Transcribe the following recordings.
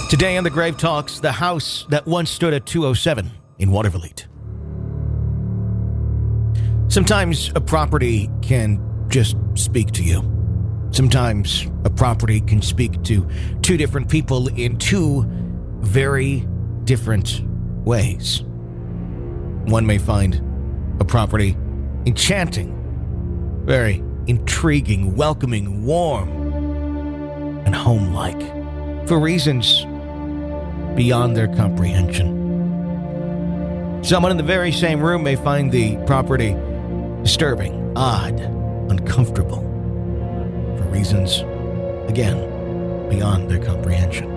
Today on The Grave Talks, the house that once stood at 207 in Watervliet. Sometimes a property can just speak to you. Sometimes a property can speak to two different people in two very different ways. One may find a property enchanting, very intriguing, welcoming, warm, and home-like for reasons beyond their comprehension. Someone in the very same room may find the property disturbing, odd, uncomfortable, for reasons, again, beyond their comprehension.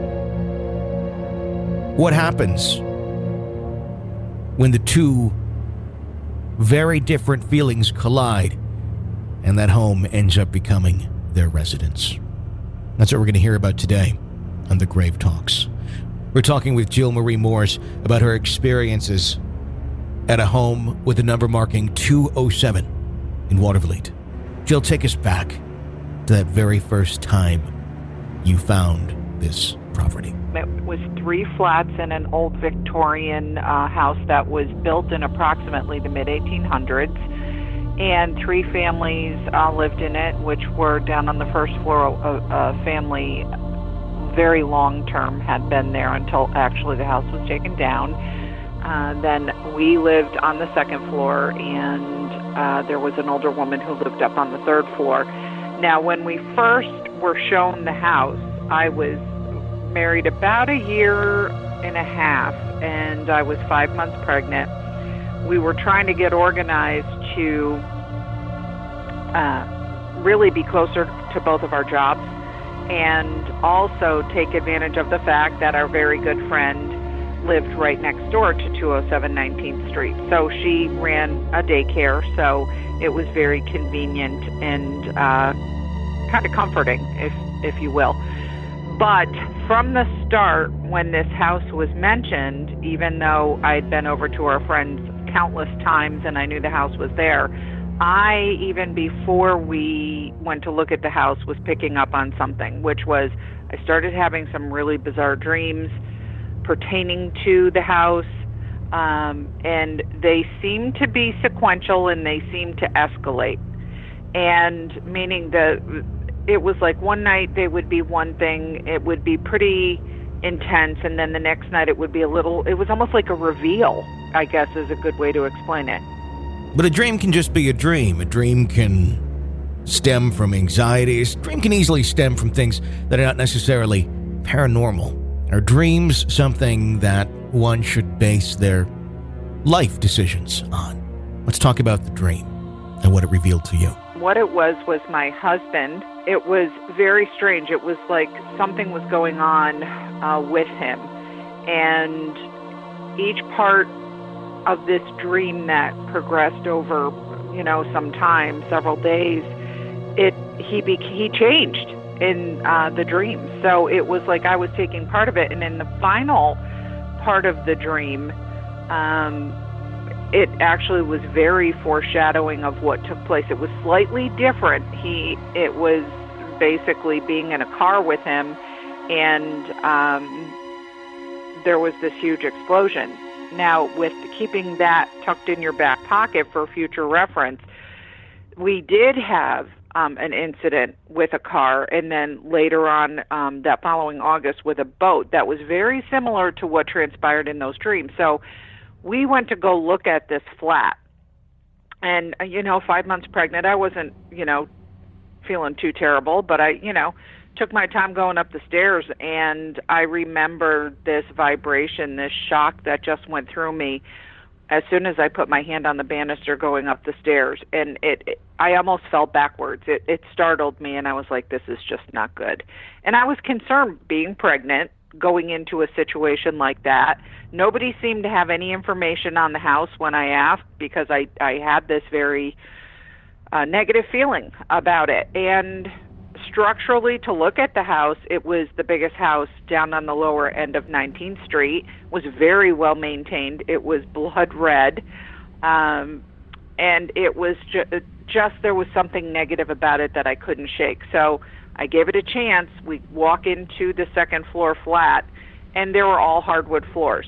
What happens when the two very different feelings collide and that home ends up becoming their residence? That's what we're going to hear about today on The Grave Talks. We're talking with Jill Marie Morse about her experiences at a home with the number marking 207 in Watervliet. Jill, take us back to that very first time you found this property. It was 3 flats in an old Victorian house that was built in approximately the mid-1800s, and 3 families lived in it, which were down on the first floor. A family, very long-term, had been there until actually the house was taken down. Then we lived on the second floor, and there was an older woman who lived up on the third floor. Now, when we first were shown the house, I was married about a year and a half, and I was 5 months pregnant. We were trying to get organized to really be closer to both of our jobs, and also take advantage of the fact that our very good friend lived right next door to 207 19th Street. So she ran a daycare, so it was very convenient and kind of comforting, if you will. But from the start, when this house was mentioned, even though I'd been over to our friends countless times and I knew the house was there, I, even before we went to look at the house, was picking up on something, which was I started having some really bizarre dreams pertaining to the house, and they seemed to be sequential and they seemed to escalate. And meaning that it was like one night they would be one thing, it would be pretty intense, and then the next night it would be it was almost like a reveal, I guess is a good way to explain it. But a dream can just be a dream. A dream can stem from anxieties. A dream can easily stem from things that are not necessarily paranormal. Are dreams something that one should base their life decisions on? Let's talk about the dream and what it revealed to you. What it was my husband. It was very strange. It was like something was going on with him. And each part of this dream that progressed over, some time, several days, he changed in the dream. So it was like I was taking part of it. And in the final part of the dream, it actually was very foreshadowing of what took place. It was slightly different. It was basically being in a car with him, and there was this huge explosion. Now, with keeping that tucked in your back pocket for future reference, we did have an incident with a car, and then later on that following August with a boat that was very similar to what transpired in those dreams. So we went to go look at this flat, and 5 months pregnant, I wasn't feeling too terrible, but I took my time going up the stairs, and I remember this vibration, this shock that just went through me as soon as I put my hand on the banister going up the stairs, and I almost fell backwards. It startled me, and I was like, this is just not good. And I was concerned, being pregnant, going into a situation like that. Nobody seemed to have any information on the house when I asked, because I had this very negative feeling about it. And structurally, to look at the house, it was the biggest house down on the lower end of 19th Street, was very well maintained. It was blood red, and it was just there was something negative about it that I couldn't shake. So I gave it a chance. We walk into the second floor flat, and they were all hardwood floors.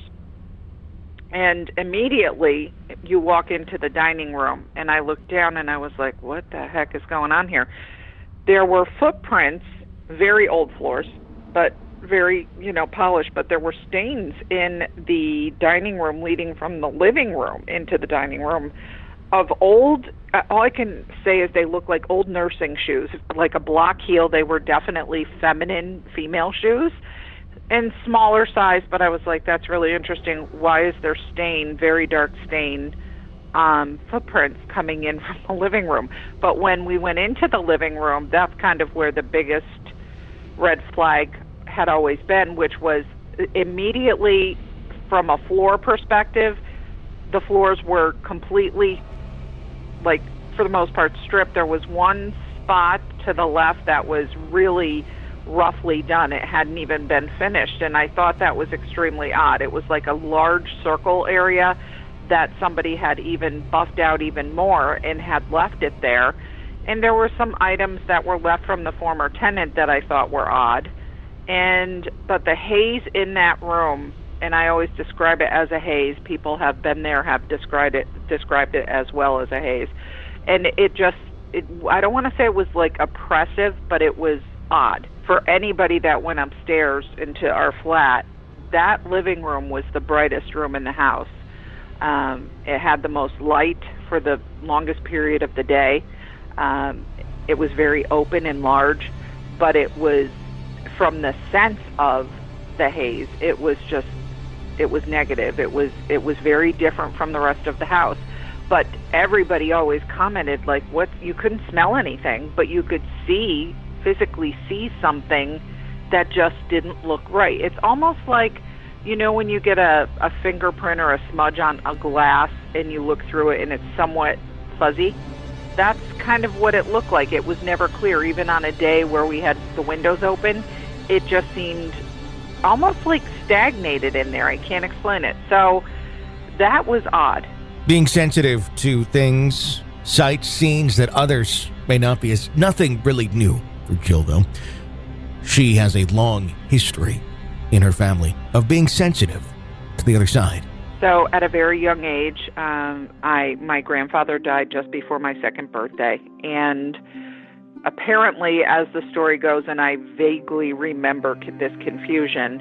And immediately you walk into the dining room, and I looked down and I was like, what the heck is going on here? There were footprints, very old floors, but very, polished, but there were stains in the dining room leading from the living room into the dining room of old, all I can say is they look like old nursing shoes, like a block heel. They were definitely feminine female shoes and smaller size, but I was like, that's really interesting. Why is there stain, very dark stain, footprints coming in from the living room? But when we went into the living room, that's kind of where the biggest red flag had always been, which was immediately from a floor perspective, the floors were completely, like, for the most part, stripped. There was one spot to the left that was really roughly done. It hadn't even been finished, and I thought that was extremely odd. It was like a large circle area that somebody had even buffed out even more and had left it there. And there were some items that were left from the former tenant that I thought were odd. But the haze in that room, and I always describe it as a haze. People have been there, have described it as well as a haze. And I don't want to say it was like oppressive, but it was odd. For anybody that went upstairs into our flat, that living room was the brightest room in the house. It had the most light for the longest period of the day. It was very open and large, but it was, from the sense of the haze, it was negative. It was very different from the rest of the house. But everybody always commented, like, you couldn't smell anything, but you could physically see something that just didn't look right. It's almost like, when you get a fingerprint or a smudge on a glass and you look through it and it's somewhat fuzzy. That's kind of what it looked like. It was never clear. Even on a day where we had the windows open, it just seemed almost like stagnated in there. I can't explain it. So that was odd. Being sensitive to things, sights, scenes that others may not be, is nothing really new for Jill, though. She has a long history in her family of being sensitive to the other side. So at a very young age, my grandfather died just before my second birthday. And apparently, as the story goes, and I vaguely remember this confusion,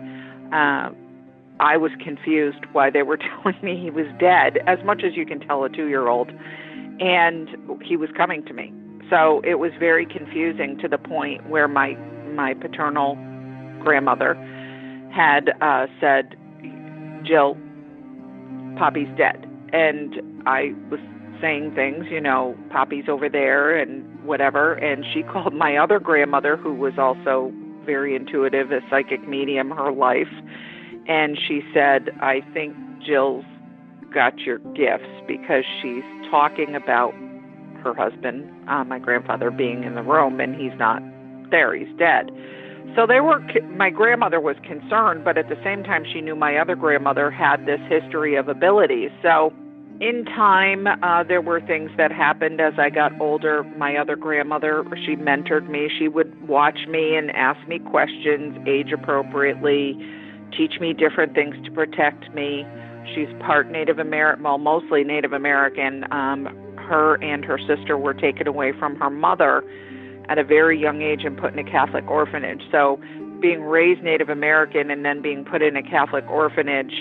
I was confused why they were telling me he was dead, as much as you can tell a 2-year-old, and he was coming to me. So it was very confusing, to the point where my paternal grandmother had said, Jill, Poppy's dead. And I was saying things, Poppy's over there and whatever. And she called my other grandmother, who was also very intuitive, a psychic medium her life. And she said, I think Jill's got your gifts, because she's talking about her husband, my grandfather, being in the room, and he's not there. He's dead. So my grandmother was concerned, but at the same time, she knew my other grandmother had this history of abilities. So in time, there were things that happened as I got older. My other grandmother, she mentored me. She would watch me and ask me questions age appropriately, teach me different things to protect me. She's part Native American, well, mostly Native American. Her and her sister were taken away from her mother at a very young age and put in a Catholic orphanage. So being raised Native American and then being put in a Catholic orphanage,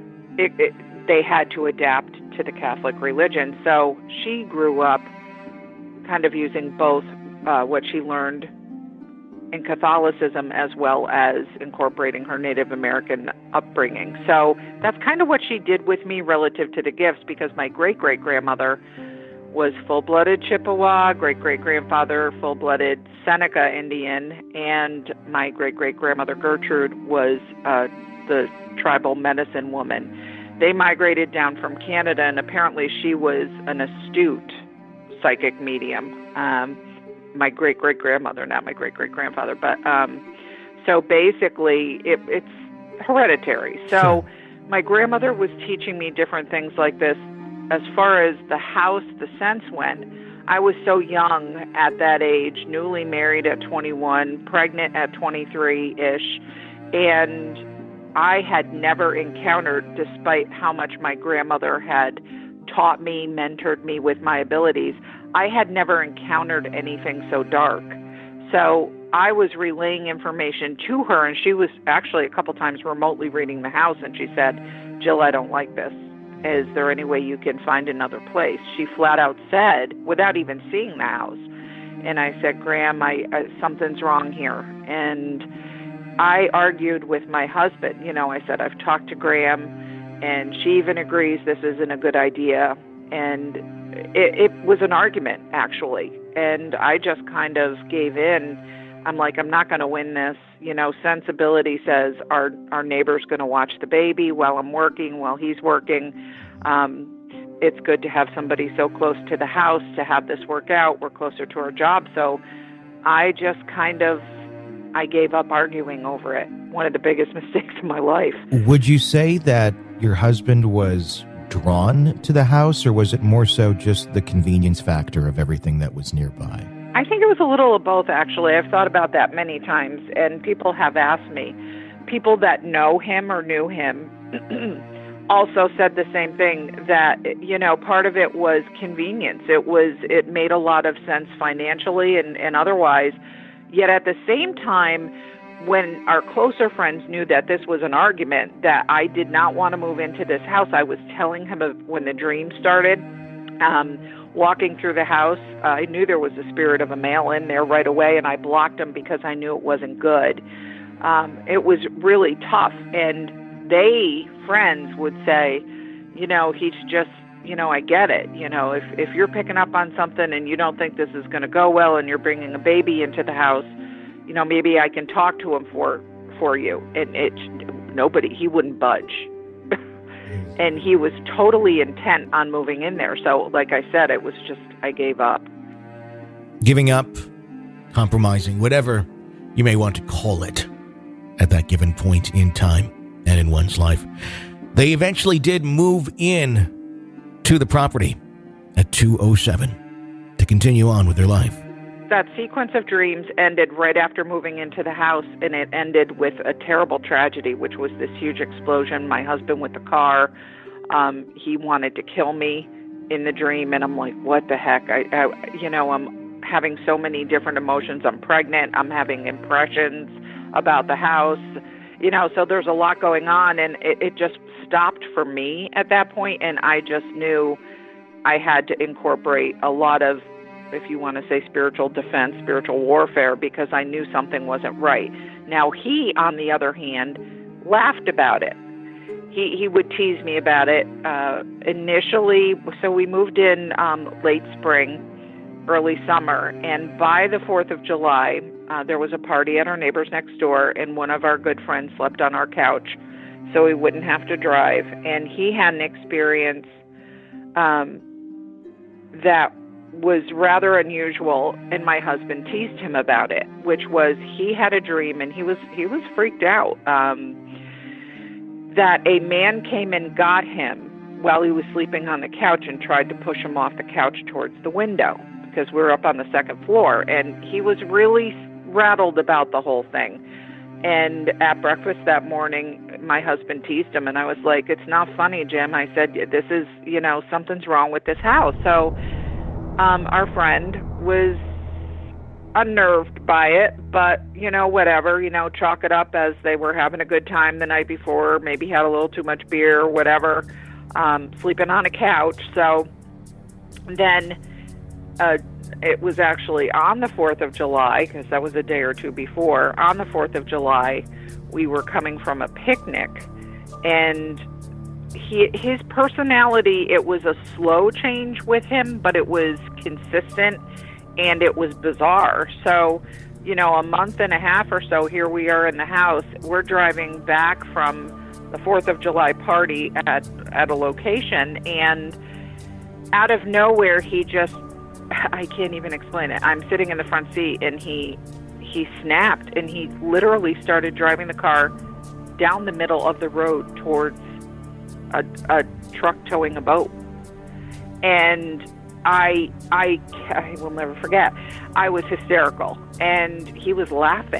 they had to adapt to the Catholic religion. So she grew up kind of using both what she learned in Catholicism as well as incorporating her Native American upbringing. So that's kind of what she did with me relative to the gifts, because my great-great-grandmother was full-blooded Chippewa, great-great-grandfather, full-blooded Seneca Indian, and my great-great-grandmother Gertrude was the tribal medicine woman. They migrated down from Canada, and apparently she was an astute psychic medium. My great-great-grandmother, not my great-great-grandfather, but so basically it's hereditary. So my grandmother was teaching me different things like this. As far as the house, the sense went, I was so young at that age, newly married at 21, pregnant at 23-ish, and I had never encountered, despite how much my grandmother had taught me, mentored me with my abilities, I had never encountered anything so dark. So I was relaying information to her, and she was actually a couple times remotely reading the house, and she said, Jill, I don't like this. Is there any way you can find another place? She flat out said, without even seeing the house. And I said, Graham, something's wrong here. And I argued with my husband. I said, I've talked to Graham, and she even agrees this isn't a good idea. And it was an argument, actually. And I just kind of gave in. I'm like, I'm not going to win this. Sensibility says our neighbor's going to watch the baby while I'm working, while he's working. It's good to have somebody so close to the house to have this work out. We're closer to our job. So I just I gave up arguing over it. One of the biggest mistakes in my life. Would you say that your husband was drawn to the house, or was it more so just the convenience factor of everything that was nearby? I think it was a little of both, actually. I've thought about that many times, and people have asked me. People that know him or knew him also said the same thing, that, part of it was convenience. It made a lot of sense financially and otherwise. Yet at the same time, when our closer friends knew that this was an argument, that I did not want to move into this house, I was telling him when the dream started. Walking through the house, I knew there was a spirit of a male in there right away, and I blocked him because I knew it wasn't good. It was really tough, and friends would say, he's just, I get it. If you're picking up on something and you don't think this is going to go well and you're bringing a baby into the house, maybe I can talk to him for you. And he wouldn't budge. And he was totally intent on moving in there. So, like I said, it was just, I gave up. Giving up, compromising, whatever you may want to call it at that given point in time and in one's life. They eventually did move in to the property at 2:07 to continue on with their life. That sequence of dreams ended right after moving into the house, and it ended with a terrible tragedy, which was this huge explosion. My husband with the car, he wanted to kill me in the dream, and I'm like, what the heck? I'm having so many different emotions. I'm pregnant. I'm having impressions about the house, so there's a lot going on, and it just stopped for me at that point, and I just knew I had to incorporate a lot of, if you want to say, spiritual defense, spiritual warfare, because I knew something wasn't right. Now, he, on the other hand, laughed about it. He would tease me about it initially. So we moved in late spring, early summer, and by the 4th of July, there was a party at our neighbor's next door, and one of our good friends slept on our couch so he wouldn't have to drive. And he had an experience that was rather unusual, and my husband teased him about it, which was he had a dream, and he was freaked out, that a man came and got him while he was sleeping on the couch and tried to push him off the couch towards the window, because we were up on the second floor, and he was really rattled about the whole thing. And at breakfast that morning, my husband teased him, and I was like, it's not funny, Jim. I said, this is, something's wrong with this house. So our friend was unnerved by it, but, whatever, chalk it up as they were having a good time the night before, maybe had a little too much beer or whatever, sleeping on a couch. So then it was actually on the 4th of July, because that was a day or two before. On the 4th of July, we were coming from a picnic, and his personality, it was a slow change with him, but it was consistent, and it was bizarre. So, a month and a half or so, here we are in the house. We're driving back from the 4th of July party at a location, and out of nowhere, he just, I can't even explain it. I'm sitting in the front seat, and he snapped, and he literally started driving the car down the middle of the road towards a truck towing a boat. And I will never forget. I was hysterical, and he was laughing.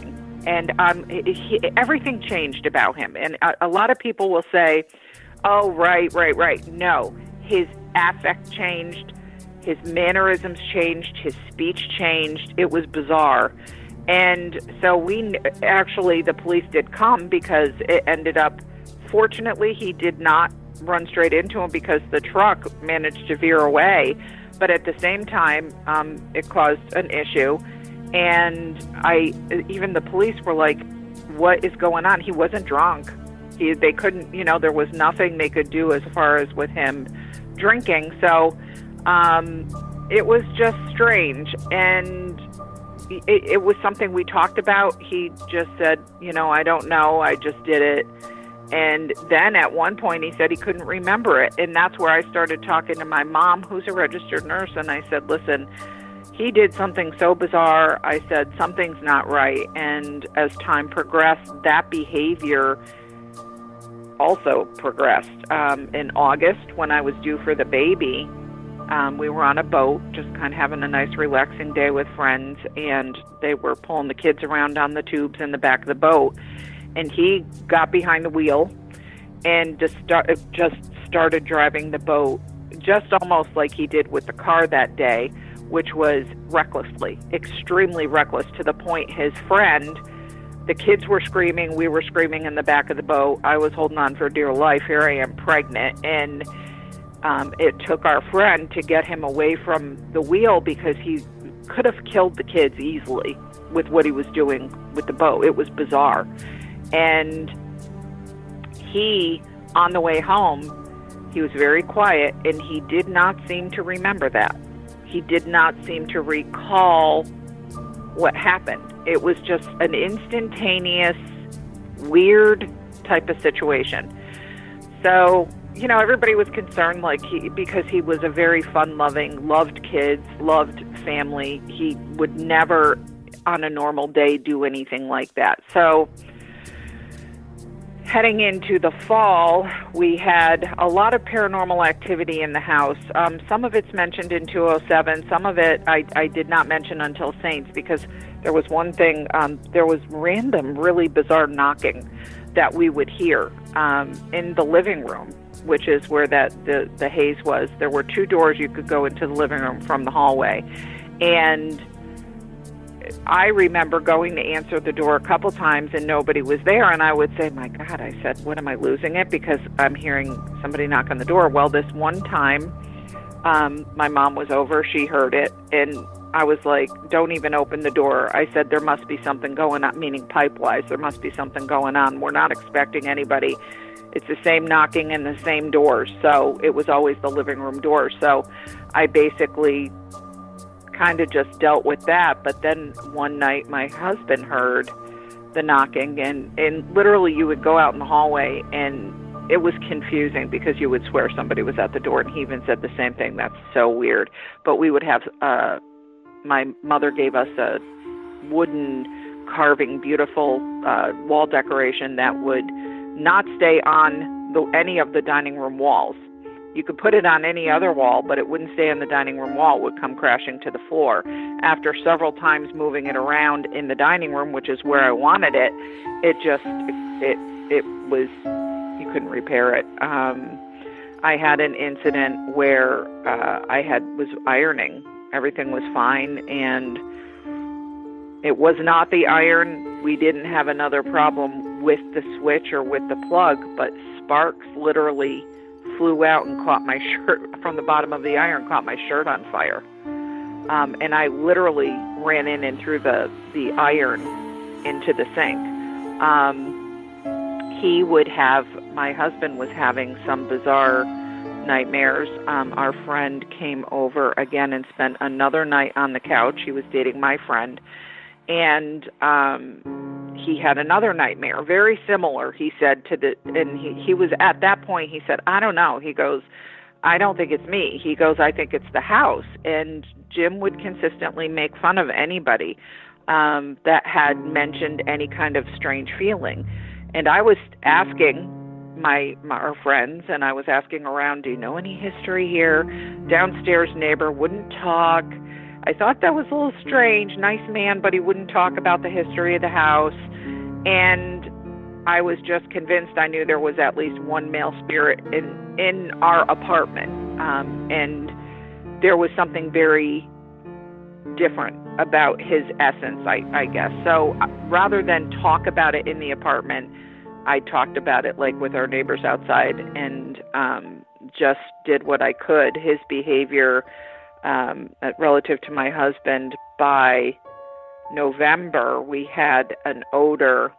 And everything changed about him. And a lot of people will say, oh, right. No, his affect changed, his mannerisms changed, his speech changed. It was bizarre. And so the police did come because it ended up, fortunately, he did not run straight into him because the truck managed to veer away. But at the same time, it caused an issue. And even the police were like, what is going on? He wasn't drunk. They couldn't, there was nothing they could do as far as with him drinking. So it was just strange. And it was something we talked about. He just said, I don't know. I just did it. And then at one point he said he couldn't remember it. And that's where I started talking to my mom, who's a registered nurse. And I said, listen, he did something so bizarre. I said, something's not right. And as time progressed, that behavior also progressed. In August, when I was due for the baby, we were on a boat, just kind of having a nice relaxing day with friends. And they were pulling the kids around on the tubes in the back of the boat. And he got behind the wheel and just started driving the boat, just almost like he did with the car that day, which was recklessly, extremely reckless, to the point his friend, the kids were screaming, we were screaming in the back of the boat. I was holding on for dear life. Here I am pregnant. And it took our friend to get him away from the wheel because he could have killed the kids easily with what he was doing with the boat. It was bizarre. And he, on the way home, he was very quiet, and he did not seem to remember that. He did not seem to recall what happened. It was just an instantaneous, weird type of situation. So, everybody was concerned, because he was a very fun-loving, loved kids, loved family. He would never, on a normal day, do anything like that. So, heading into the fall, we had a lot of paranormal activity in the house. Some of it's mentioned in 207. Some of it I did not mention until Saints, because there was one thing, there was random, really bizarre knocking that we would hear in the living room, which is where the haze was. There were two doors you could go into the living room from the hallway. And I remember going to answer the door a couple times and nobody was there, and I would say, my God, I said, what, am I losing it? Because I'm hearing somebody knock on the door. Well, this one time, my mom was over, she heard it, and I was like, don't even open the door. I said, there must be something going on, meaning pipe-wise, there must be something going on. We're not expecting anybody. It's the same knocking and the same doors, so it was always the living room door. So I basically kind of just dealt with that. But then one night my husband heard the knocking, and literally you would go out in the hallway and it was confusing because you would swear somebody was at the door, and he even said the same thing. That's so weird. But we would have, my mother gave us a wooden carving, beautiful wall decoration that would not stay on any of the dining room walls. You could put it on any other wall, but it wouldn't stay on the dining room wall. It would come crashing to the floor. After several times moving it around in the dining room, which is where I wanted it, it was, you couldn't repair it. I had an incident where was ironing. Everything was fine, and it was not the iron. We didn't have another problem with the switch or with the plug, but sparks literally flew out and caught my shirt from the bottom of the iron, caught my shirt on fire. And I literally ran in and threw the iron into the sink. My husband was having some bizarre nightmares. Our friend came over again and spent another night on the couch. He was dating my friend. And he had another nightmare, very similar, he said, he was at that point, he said, I don't know. He goes, I don't think it's me. He goes, I think it's the house. And Jim would consistently make fun of anybody that had mentioned any kind of strange feeling. And I was asking our friends, and I was asking around, do you know any history here? Downstairs neighbor wouldn't talk. I thought that was a little strange. Nice man, but he wouldn't talk about the history of the house. And I was just convinced I knew there was at least one male spirit in our apartment. And there was something very different about his essence, I guess. So rather than talk about it in the apartment, I talked about it like with our neighbors outside, and just did what I could. His behavior relative to my husband, by November, we had an odor.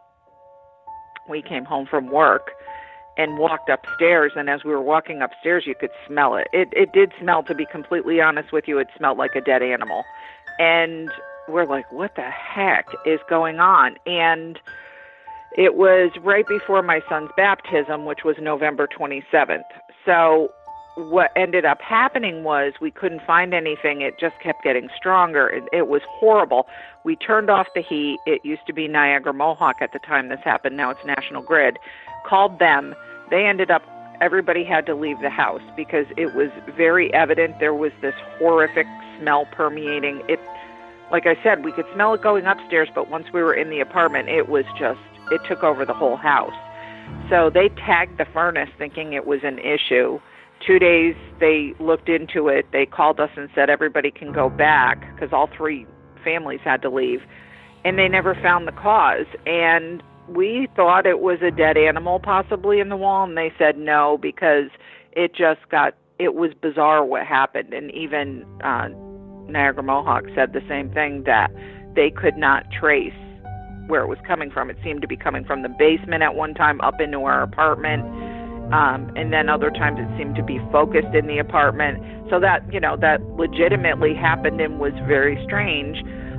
We came home from work and walked upstairs, and as we were walking upstairs, you could smell it. It did smell, to be completely honest with you, it smelled like a dead animal. And we're like, what the heck is going on? And it was right before my son's baptism, which was November 27th. So what ended up happening was we couldn't find anything. It just kept getting stronger. It was horrible. We turned off the heat. It used to be Niagara Mohawk at the time this happened. Now it's National Grid. Called them. They ended up, everybody had to leave the house because it was very evident there was this horrific smell permeating. It, like I said, we could smell it going upstairs, but once we were in the apartment, it was just, it took over the whole house. So they tagged the furnace thinking it was an issue. 2 days, they looked into it. They called us and said everybody can go back because all three families had to leave. And they never found the cause. And we thought it was a dead animal possibly in the wall. And they said no, because it just got, it was bizarre what happened. And even Niagara Mohawk said the same thing, that they could not trace where it was coming from. It seemed to be coming from the basement at one time up into our apartment. And then other times it seemed to be focused in the apartment. So that, you know, that legitimately happened and was very strange.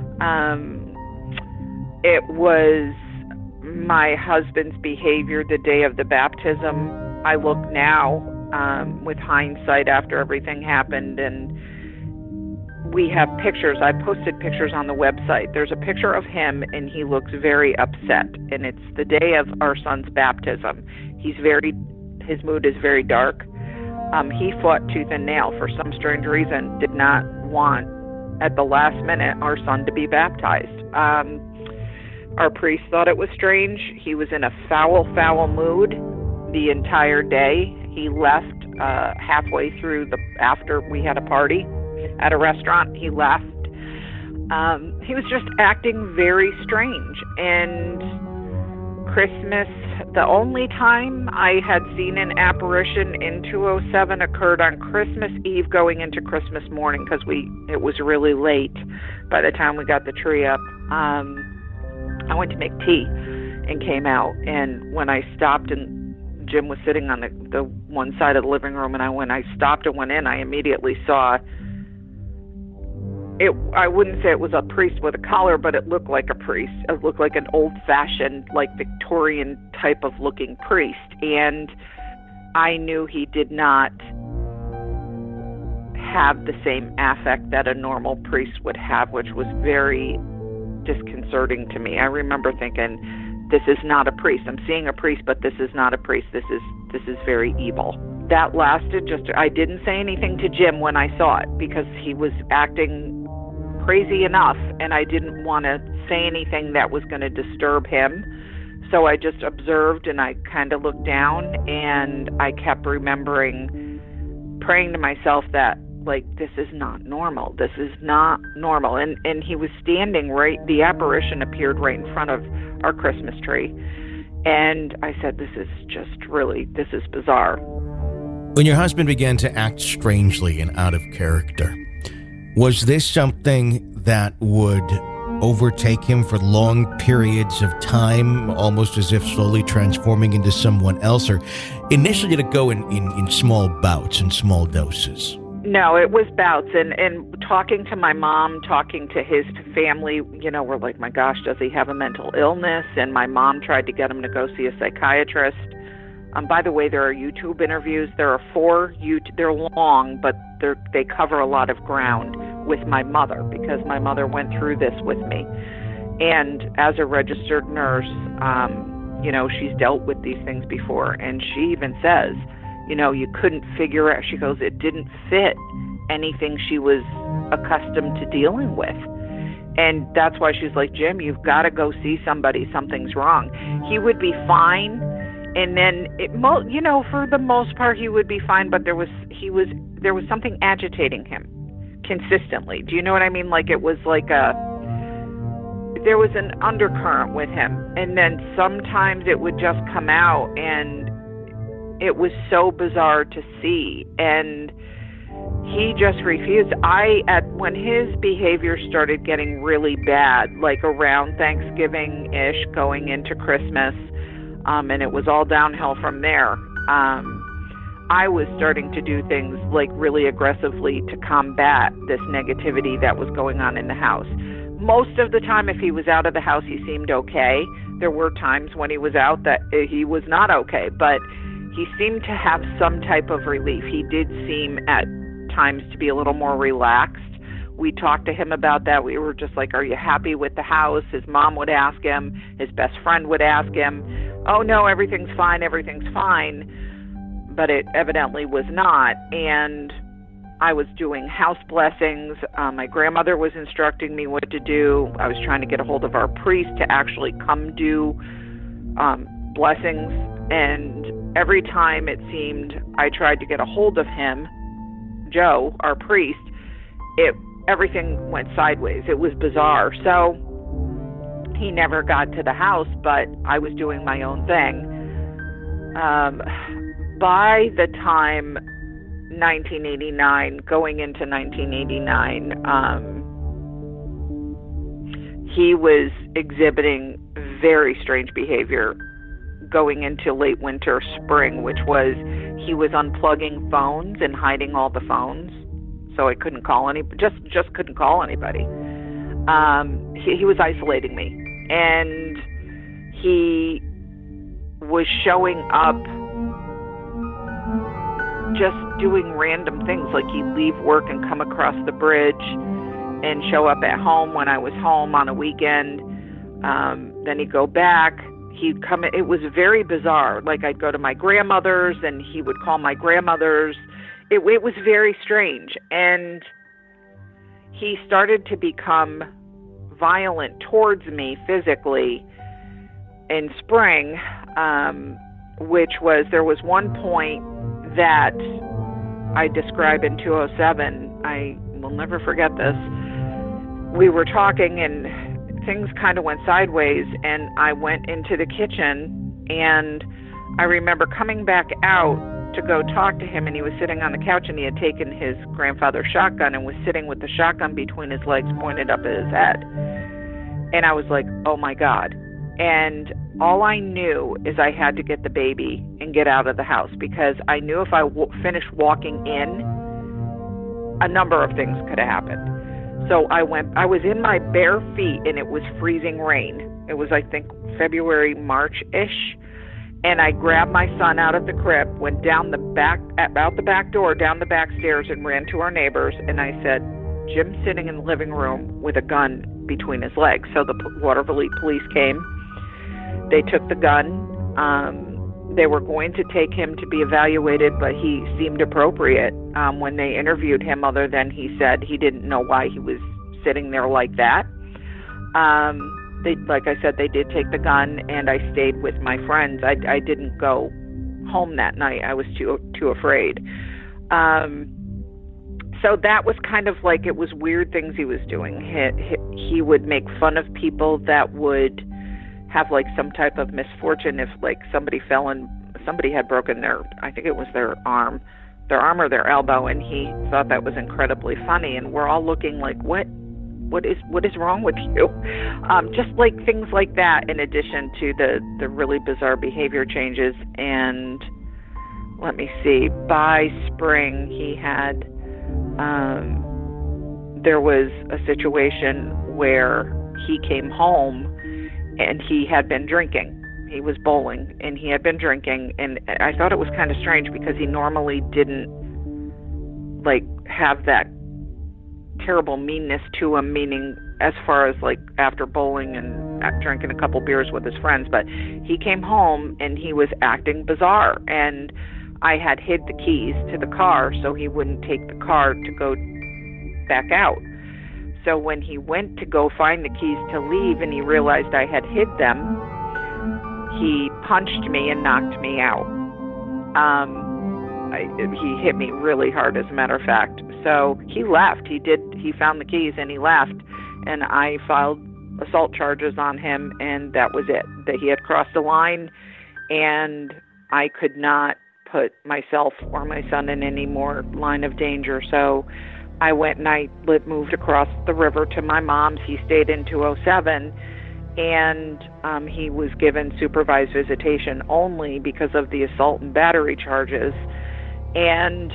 It was my husband's behavior the day of the baptism. I look now, with hindsight after everything happened, and we have pictures. I posted pictures on the website. There's a picture of him, and he looks very upset. And it's the day of our son's baptism. His mood is very dark. He fought tooth and nail for some strange reason, did not want, at the last minute, our son to be baptized. Our priest thought it was strange. He was in a foul mood the entire day. He left halfway through after we had a party at a restaurant. He left. He was just acting very strange. And Christmas, the only time I had seen an apparition in 207 occurred on Christmas Eve going into Christmas morning, because it was really late by the time we got the tree up. I went to make tea and came out, and when I stopped, and Jim was sitting on the one side of the living room, and when I stopped and went in, I immediately saw it. I wouldn't say it was a priest with a collar, but it looked like a priest. It looked like an old-fashioned, like Victorian type of looking priest. And I knew he did not have the same affect that a normal priest would have, which was very disconcerting to me. I remember thinking, this is not a priest. I'm seeing a priest, but this is not a priest. This is very evil. That lasted I didn't say anything to Jim when I saw it, because he was acting crazy enough, and I didn't want to say anything that was going to disturb him. So I just observed, and I kind of looked down, and I kept remembering praying to myself that, like, this is not normal. This is not normal. And he was standing the apparition appeared right in front of our Christmas tree. And I said, this is bizarre. When your husband began to act strangely and out of character, was this something that would overtake him for long periods of time, almost as if slowly transforming into someone else? Or initially did it go in small bouts and small doses? No, it was bouts. And talking to my mom, talking to his family, we're like, my gosh, does he have a mental illness? And my mom tried to get him to go see a psychiatrist. By the way, there are YouTube interviews. There are 4 they're long, but they cover a lot of ground with my mother, because my mother went through this with me. And as a registered nurse, she's dealt with these things before. And she even says, you couldn't figure out, she goes, it didn't fit anything she was accustomed to dealing with. And that's why she's like, Jim, you've got to go see somebody. Something's wrong. He would be fine. And then, for the most part, he would be fine. But there was something agitating him consistently. Do you know what I mean? Like it was like there was an undercurrent with him. And then sometimes it would just come out, and it was so bizarre to see. And he just refused. When his behavior started getting really bad, like around Thanksgiving-ish, going into Christmas, and it was all downhill from there, I was starting to do things like really aggressively to combat this negativity that was going on in the house. Most of the time, if he was out of the house, he seemed okay. There were times when he was out that he was not okay, but he seemed to have some type of relief. He did seem at times to be a little more relaxed. We talked to him about that. We were just like, are you happy with the house? His mom would ask him. His best friend would ask him. Oh, no, everything's fine. But it evidently was not. And I was doing house blessings. My grandmother was instructing me what to do. I was trying to get a hold of our priest to actually come do blessings. And every time it seemed I tried to get a hold of him, Joe, our priest, everything went sideways. It was bizarre. So he never got to the house, but I was doing my own thing. By the time 1989, going into 1989, he was exhibiting very strange behavior going into late winter, spring, which was he was unplugging phones and hiding all the phones, so I couldn't call just couldn't call anybody. He was isolating me, and he was showing up just doing random things, like he'd leave work and come across the bridge and show up at home when I was home on a weekend. Then he'd go back. He'd come. It was very bizarre. Like I'd go to my grandmother's and he would call my grandmother's. It was very strange. And he started to become violent towards me physically in spring, which was, there was one point that I describe in 207. I will never forget this. We were talking and things kind of went sideways, and I went into the kitchen, and I remember coming back out to go talk to him, and he was sitting on the couch, and he had taken his grandfather's shotgun and was sitting with the shotgun between his legs pointed up at his head. And I was like, oh my God. And all I knew is I had to get the baby and get out of the house, because I knew if I finished walking in, a number of things could have happened. So I was in my bare feet, and it was freezing rain. It was, I think, February, March-ish. And I grabbed my son out of the crib, went down out the back door, down the back stairs, and ran to our neighbors. And I said, Jim's sitting in the living room with a gun between his legs. So the Waterville police came. They took the gun. They were going to take him to be evaluated, but he seemed appropriate when they interviewed him, other than he said he didn't know why he was sitting there like that. Like I said, they did take the gun, and I stayed with my friends. I didn't go home that night. I was too afraid. So that was kind of like, it was weird things he was doing. He would make fun of people that would have like some type of misfortune. If like somebody fell and somebody had broken I think it was their arm or their elbow, and he thought that was incredibly funny. And we're all looking like, what is wrong with you? Just like things like that, in addition to the really bizarre behavior changes. And let me see, by spring he had, there was a situation where he came home and he had been drinking. He was bowling and he had been drinking, and I thought it was kind of strange because he normally didn't like have that terrible meanness to him, meaning as far as like after bowling and drinking a couple beers with his friends. But he came home and he was acting bizarre, and I had hid the keys to the car so he wouldn't take the car to go back out. So when he went to go find the keys to leave and he realized I had hid them, he punched me and knocked me out. He hit me really hard, as a matter of fact. So he left. He found the keys and he left. And I filed assault charges on him, and that was it. That he had crossed the line, and I could not put myself or my son in any more line of danger. So I went and I moved across the river to my mom's. He stayed in 207, and he was given supervised visitation only because of the assault and battery charges. And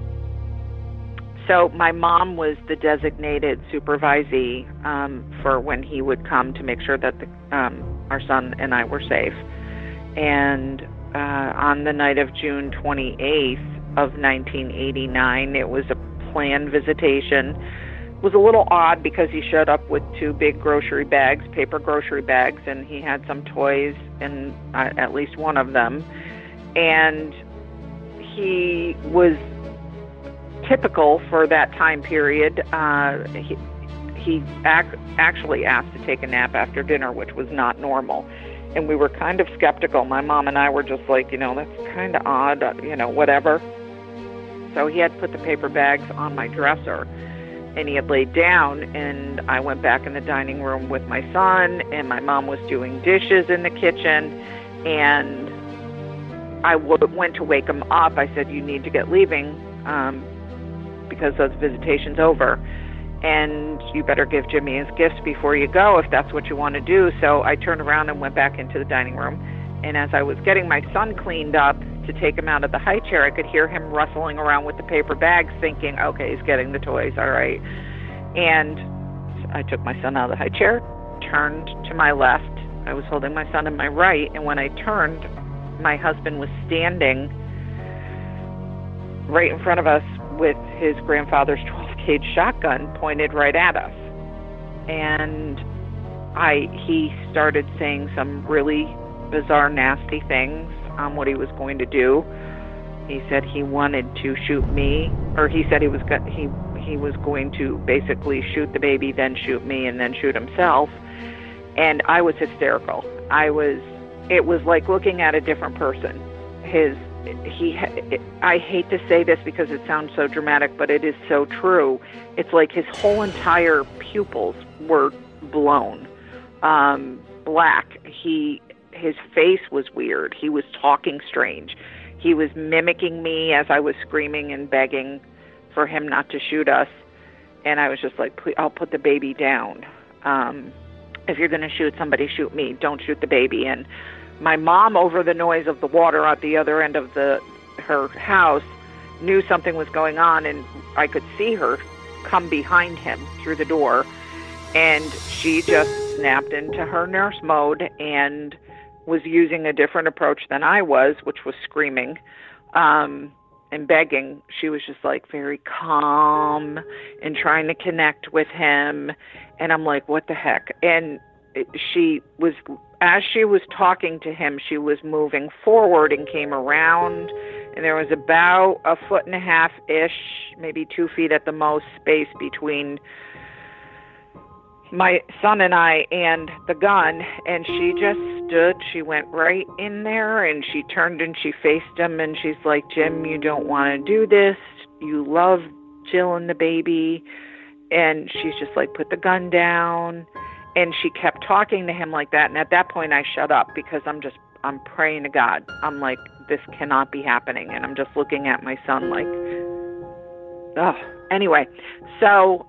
so my mom was the designated supervisee for when he would come to make sure that our son and I were safe. And on the night of June 28th of 1989, it was a planned visitation. It was a little odd because he showed up with 2 big grocery bags, paper grocery bags, and he had some toys in at least one of them. And he was typical for that time period. He actually asked to take a nap after dinner, which was not normal. And we were kind of skeptical. My mom and I were just like, that's kind of odd, whatever. So he had put the paper bags on my dresser, and he had laid down, and I went back in the dining room with my son, and my mom was doing dishes in the kitchen, and I went to wake him up. I said, you need to get leaving because the visitation's over, and you better give Jimmy his gifts before you go if that's what you want to do. So I turned around and went back into the dining room, and as I was getting my son cleaned up to take him out of the high chair, I could hear him rustling around with the paper bags, thinking, okay, he's getting the toys, all right. And I took my son out of the high chair, turned to my left. I was holding my son in my right, and when I turned, my husband was standing right in front of us with his grandfather's 12-gauge shotgun pointed right at us. And he started saying some really bizarre, nasty things on what he was going to do. He said he wanted to shoot me, or he said he was going to basically shoot the baby, then shoot me, and then shoot himself. And I was hysterical. It was like looking at a different person. I hate to say this because it sounds so dramatic, but it is so true. It's like his whole entire pupils were blown black. His face was weird. He was talking strange. He was mimicking me as I was screaming and begging for him not to shoot us. And I was just like, please, I'll put the baby down. If you're going to shoot somebody, shoot me. Don't shoot the baby. And my mom, over the noise of the water at the other end of her house, knew something was going on, and I could see her come behind him through the door. And she just snapped into her nurse mode and was using a different approach than I was, which was screaming and begging. She was just like very calm and trying to connect with him. And I'm like, what the heck? And as she was talking to him, she was moving forward and came around. And there was about 1.5-ish, maybe 2 feet at the most, space between my son and I and the gun, and she just stood. She went right in there, and she turned and she faced him, and she's like, Jim, you don't want to do this. You love Jill and the baby. And she's just like, put the gun down. And she kept talking to him like that, and at that point I shut up because I'm praying to God. I'm like, this cannot be happening, and I'm just looking at my son like, oh. Anyway, so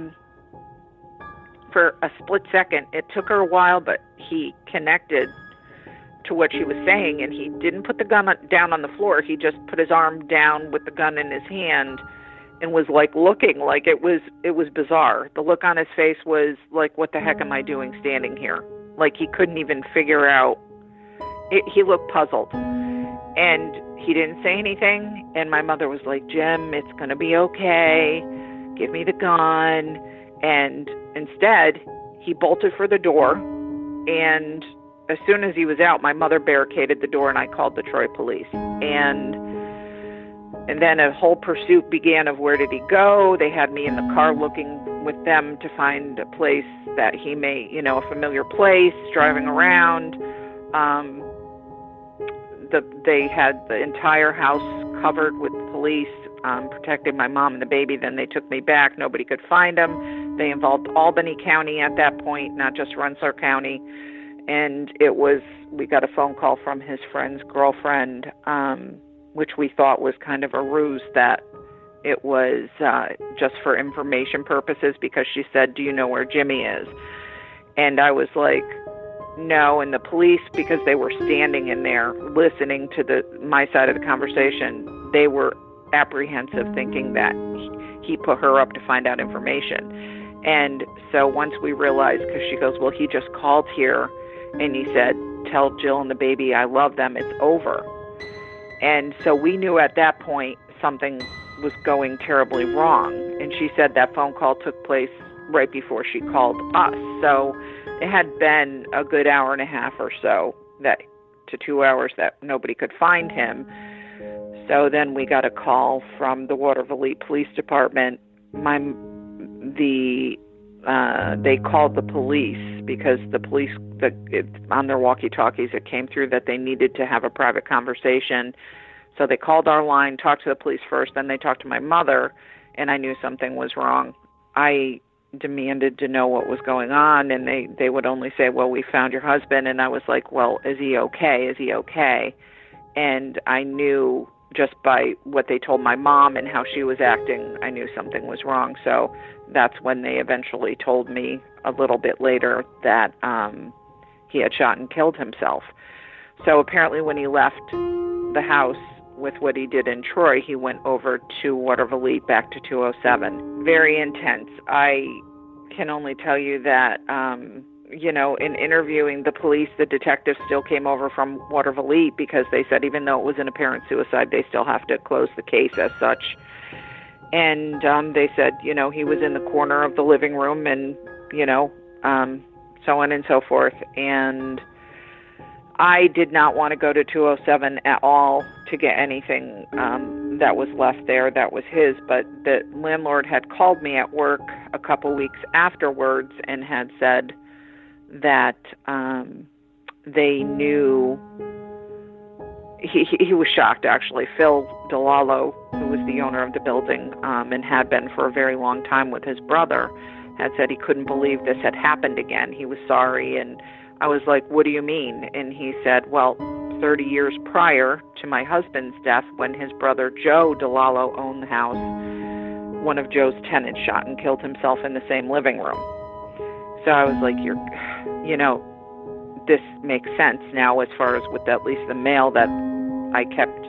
for a split second, it took her a while, but he connected to what she was saying, and he didn't put the gun down on the floor. He just put his arm down with the gun in his hand and was like looking like it was bizarre. The look on his face was like, what the heck am I doing standing here? Like he couldn't even figure out. He looked puzzled, and he didn't say anything. And my mother was like, Jim, it's going to be okay. Give me the gun. And instead, he bolted for the door, and as soon as he was out, my mother barricaded the door, and I called the Troy police. And And then a whole pursuit began of where did he go. They had me in the car looking with them to find a place that he may, a familiar place, driving around. They had the entire house covered with police, protecting my mom and the baby. Then they took me back. Nobody could find him. They involved Albany County at that point, not just Rensselaer County. And we got a phone call from his friend's girlfriend, which we thought was kind of a ruse, that it was just for information purposes, because she said, "Do you know where Jimmy is?" And I was like, no. And the police, because they were standing in there listening to my side of the conversation, they were apprehensive, thinking that he put her up to find out information. And so once we realized, because she goes, "Well, he just called here and he said, 'Tell Jill and the baby I love them, it's over.'" And so we knew at that point something was going terribly wrong. And she said that phone call took place right before she called us. So it had been a good hour and a half or so, to 2 hours, that nobody could find him. So then we got a call from the Waterville Police Department. They called the police, because the police, on their walkie-talkies, it came through that they needed to have a private conversation. So they called our line, talked to the police first, then they talked to my mother, and I knew something was wrong. I demanded to know what was going on, and they would only say, "Well, we found your husband." And I was like, "Well, is he okay? Is he okay?" And I knew just by what they told my mom and how she was acting, I knew something was wrong. So that's when they eventually told me a little bit later that he had shot and killed himself. So apparently when he left the house with what he did in Troy, he went over to Waterville, back to 207. Very intense. I can only tell you that, in interviewing the police, the detectives still came over from Waterville, because they said even though it was an apparent suicide, they still have to close the case as such. And they said, he was in the corner of the living room, and, so on and so forth. And I did not want to go to 207 at all to get anything that was left there that was his, but the landlord had called me at work a couple weeks afterwards and had said that they knew. He was shocked, actually. Phil DeLallo, who was the owner of the building and had been for a very long time with his brother, had said he couldn't believe this had happened again. He was sorry, and I was like, "What do you mean?" And he said, "Well, 30 years prior to my husband's death, when his brother Joe DeLallo owned the house, one of Joe's tenants shot and killed himself in the same living room." So I was like, this makes sense now, as far as with at least the mail that I kept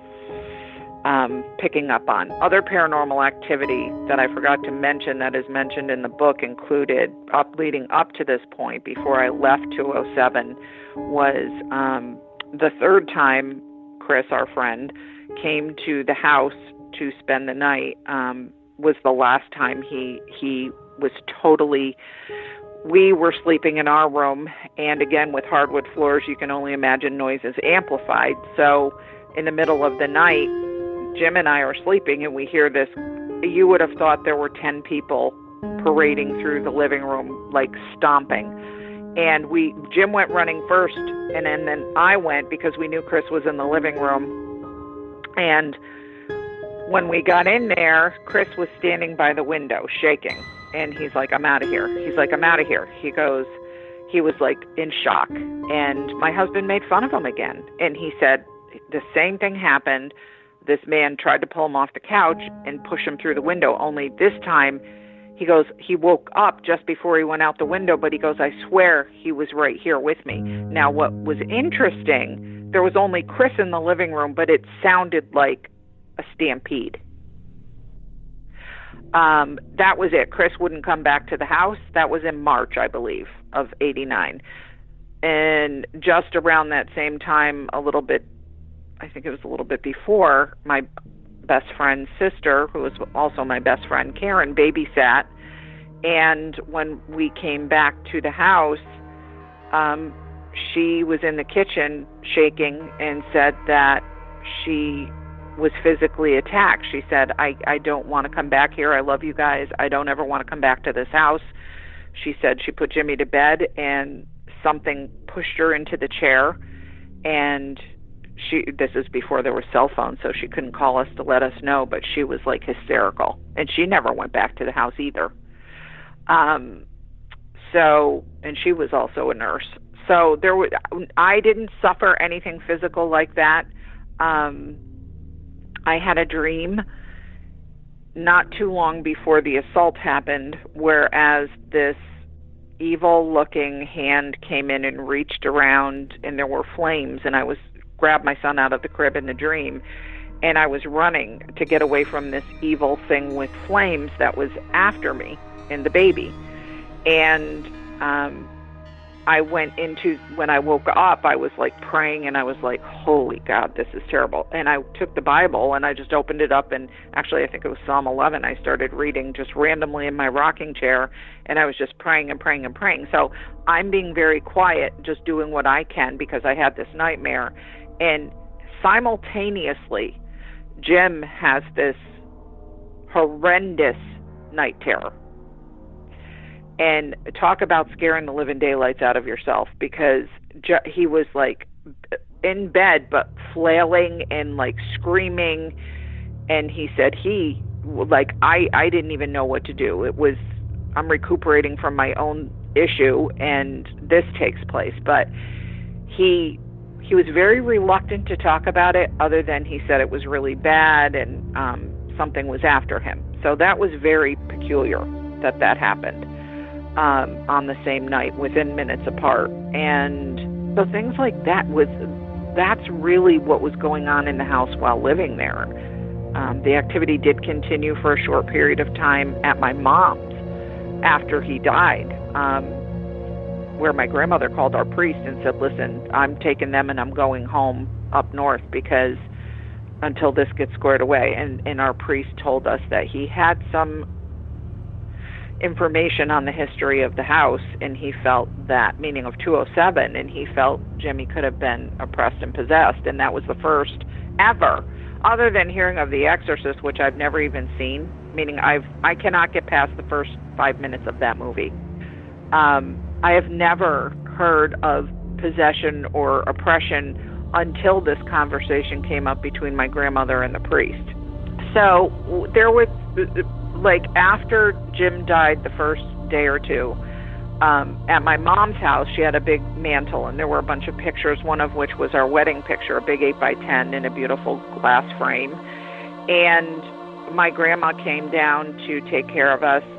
picking up on. Other paranormal activity that I forgot to mention that is mentioned in the book included, leading up to this point, before I left 207, was the third time Chris, our friend, came to the house to spend the night, was the last time he was totally... We were sleeping in our room, and again, with hardwood floors, you can only imagine noises amplified. So in the middle of the night, Jim and I are sleeping, and we hear this. You would have thought there were 10 people parading through the living room, like stomping. And Jim went running first, and then I went, because we knew Chris was in the living room. And when we got in there, Chris was standing by the window, shaking. And he's like, "I'm out of here." He's like, "I'm out of here." He was like in shock. And my husband made fun of him again. And he said the same thing happened. This man tried to pull him off the couch and push him through the window. Only this time, he goes, he woke up just before he went out the window. But he goes, "I swear he was right here with me." Now, what was interesting, there was only Chris in the living room, but it sounded like a stampede. That was it. Chris wouldn't come back to the house. That was in March, I believe, of 89. And just around that same time, I think it was a little bit before, my best friend's sister, who was also my best friend, Karen, babysat. And when we came back to the house, she was in the kitchen shaking and said that she was physically attacked. She said, I don't want to come back here. I love you guys. I don't ever want to come back to this house. She said she put Jimmy to bed and something pushed her into the chair, and this is before there were cell phones, so she couldn't call us to let us know, but she was like hysterical, and she never went back to the house either. And she was also a nurse. So I didn't suffer anything physical like that. I had a dream not too long before the assault happened, whereas this evil-looking hand came in and reached around, and there were flames, and I grabbed my son out of the crib in the dream, and I was running to get away from this evil thing with flames that was after me and the baby. And when I woke up, I was like praying, and I was like, holy God, this is terrible. And I took the Bible and I just opened it up, and actually I think it was Psalm 11. I started reading just randomly in my rocking chair, and I was just praying and praying and praying. So I'm being very quiet, just doing what I can, because I had this nightmare. And simultaneously, Jim has this horrendous night terror. And talk about scaring the living daylights out of yourself, because he was like in bed but flailing and like screaming, and he said I didn't even know what to do. I'm recuperating from my own issue, and this takes place. But he was very reluctant to talk about it, other than he said it was really bad and something was after him. So that was very peculiar that happened. On the same night, within minutes apart. And so things like that's really what was going on in the house while living there. The activity did continue for a short period of time at my mom's after he died, where my grandmother called our priest and said, listen, I'm taking them and I'm going home up north, because until this gets squared away. And our priest told us that he had some information on the history of the house, and he felt that, meaning of 207, and he felt Jimmy could have been oppressed and possessed, and that was the first ever, other than hearing of The Exorcist, which I've never even seen, meaning I cannot get past the first 5 minutes of that movie. I have never heard of possession or oppression until this conversation came up between my grandmother and the priest. So there was, like, after Jim died the first day or two, at my mom's house, she had a big mantle, and there were a bunch of pictures, one of which was our wedding picture, a big 8x10 in a beautiful glass frame. And my grandma came down to take care of us,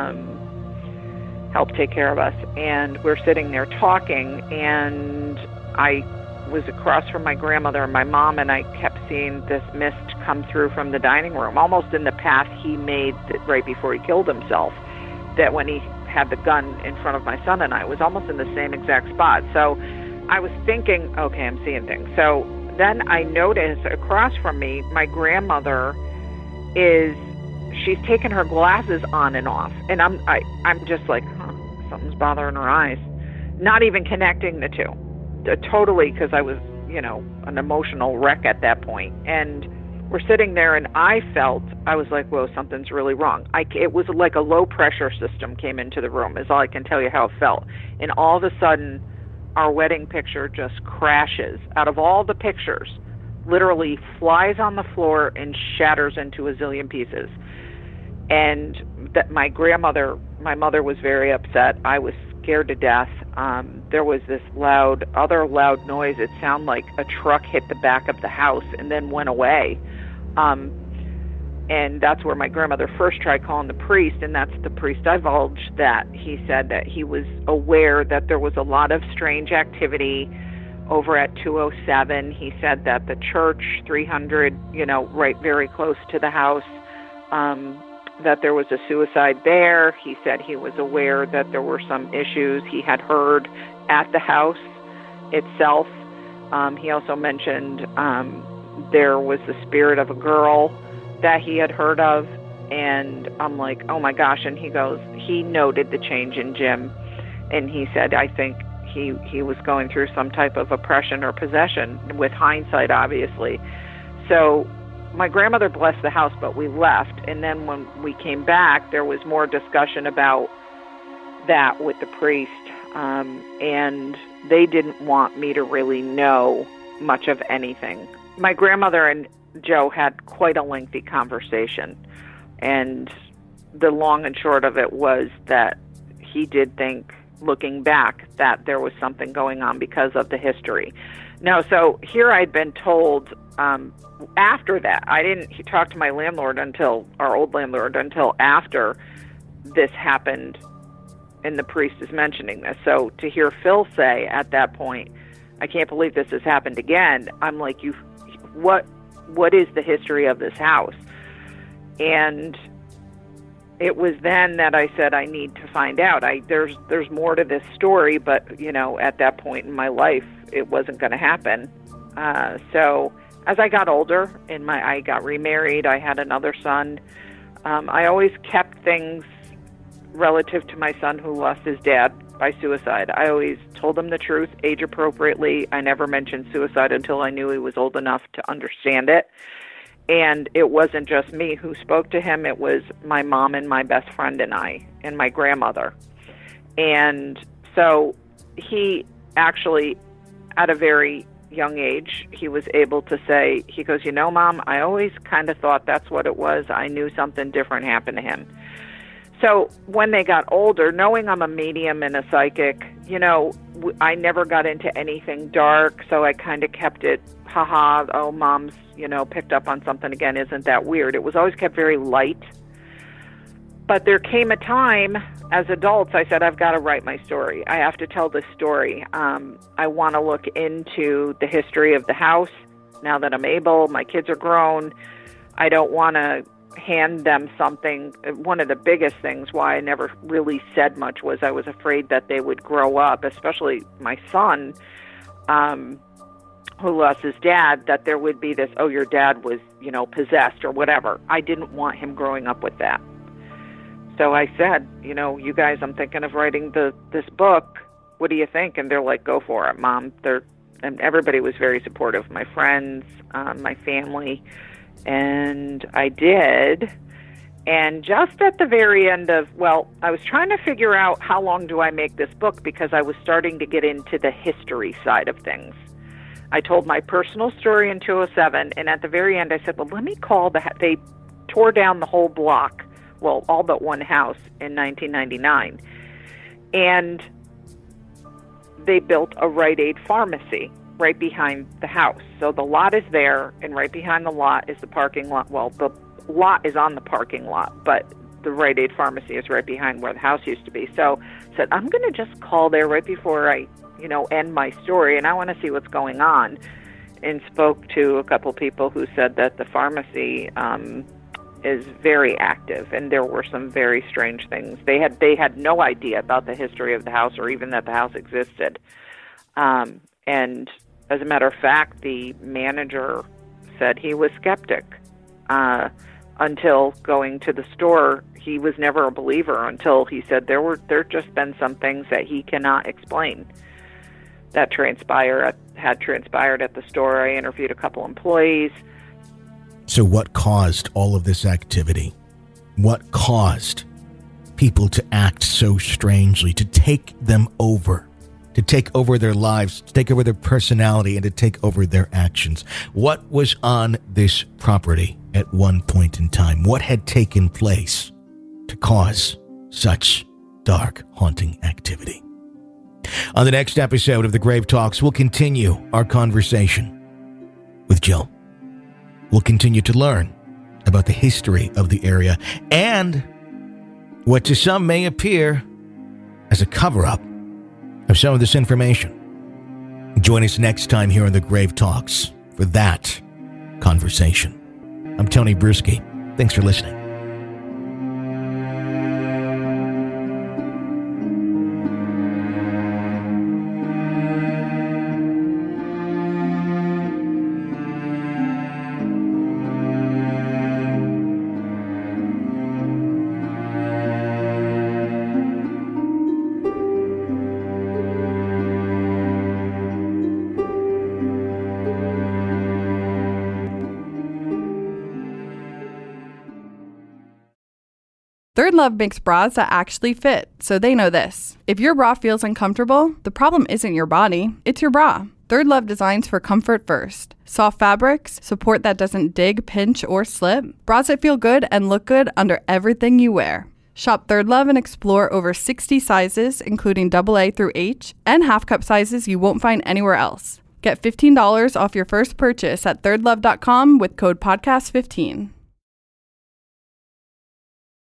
help take care of us, and we're sitting there talking, and I was across from my grandmother and my mom, and I kept seeing this mist come through from the dining room, almost in the path he made right before he killed himself, that when he had the gun in front of my son and I, it was almost in the same exact spot. So I was thinking, okay, I'm seeing things. So then I noticed across from me, my grandmother she's taken her glasses on and off, and I'm just like, something's bothering her eyes, not even connecting the two. Totally, because I was, an emotional wreck at that point. And we're sitting there, and I was like, whoa, something's really wrong. It was like a low pressure system came into the room, is all I can tell you how it felt. And all of a sudden, our wedding picture just crashes. Out of all the pictures, literally flies on the floor and shatters into a zillion pieces. And that my mother was very upset. I was scared to death. There was this other loud noise. It sounded like a truck hit the back of the house and then went away. And that's where my grandmother first tried calling the priest, and that's the priest divulged that he said that he was aware that there was a lot of strange activity over at 207. He said that the church, 300, right very close to the house, that there was a suicide there. He said he was aware that there were some issues he had heard at the house itself. He also mentioned there was the spirit of a girl that he had heard of, and I'm like, oh my gosh. And he goes, he noted the change in Jim, and he said, I think he was going through some type of oppression or possession, with hindsight, obviously. So my grandmother blessed the house, but we left. And then when we came back, there was more discussion about that with the priest. And they didn't want me to really know much of anything. My grandmother and Joe had quite a lengthy conversation. And the long and short of it was that he did think, looking back, that there was something going on because of the history. No, so here I'd been told after that. I didn't talk to my landlord our old landlord, until after this happened, and the priest is mentioning this. So to hear Phil say at that point, I can't believe this has happened again, I'm like, what is the history of this house? And it was then that I said, I need to find out. There's more to this story, but at that point in my life, it wasn't going to happen. So as I got older, I got remarried, I had another son. I always kept things relative to my son who lost his dad by suicide. I always told him the truth, age appropriately. I never mentioned suicide until I knew he was old enough to understand it. And it wasn't just me who spoke to him. It was my mom and my best friend and I and my grandmother. And so he actually, at a very young age, he was able to say, he goes, Mom, I always kind of thought that's what it was. I knew something different happened to him. So when they got older, knowing I'm a medium and a psychic, I never got into anything dark. So I kind of kept it, oh, Mom's, picked up on something again. Isn't that weird? It was always kept very light. But there came a time as adults, I said, I've got to write my story. I have to tell this story. I want to look into the history of the house now that I'm able. My kids are grown. I don't want to hand them something. One of the biggest things why I never really said much was I was afraid that they would grow up, especially my son, who lost his dad, that there would be this, oh, your dad was, possessed or whatever. I didn't want him growing up with that. So I said, you guys, I'm thinking of writing this book. What do you think? And they're like, go for it, Mom. And everybody was very supportive, my friends, my family. And I did. And just at the very end of, I was trying to figure out how long do I make this book, because I was starting to get into the history side of things. I told my personal story in 2007, and at the very end I said, let me call they tore down the whole block, all but one house in 1999. And they built a Rite Aid pharmacy right behind the house. So the lot is there, and right behind the lot is the parking lot. Well, the lot is on the parking lot, but the Rite Aid pharmacy is right behind where the house used to be. So I said, I'm going to just call there right before I, end my story, and I want to see what's going on. And spoke to a couple people who said that the pharmacy is very active, and there were some very strange things. They had no idea about the history of the house, or even that the house existed. And as a matter of fact, the manager said he was skeptic until going to the store. He was never a believer until he said there just been some things that he cannot explain that had transpired at the store. I interviewed a couple employees. So what caused all of this activity? What caused people to act so strangely, to take them over? To take over their lives, to take over their personality, and to take over their actions. What was on this property at one point in time? What had taken place to cause such dark, haunting activity? On the next episode of The Grave Talks, we'll continue our conversation with Jill. We'll continue to learn about the history of the area and what to some may appear as a cover-up of some of this information. Join us next time here on The Grave Talks for that conversation. I'm Tony Bruschi. Thanks for listening. Third Love makes bras that actually fit, so they know this. If your bra feels uncomfortable, the problem isn't your body, it's your bra. Third Love designs for comfort first. Soft fabrics, support that doesn't dig, pinch, or slip. Bras that feel good and look good under everything you wear. Shop Third Love and explore over 60 sizes, including AA through H, and half cup sizes you won't find anywhere else. Get $15 off your first purchase at thirdlove.com with code podcast15.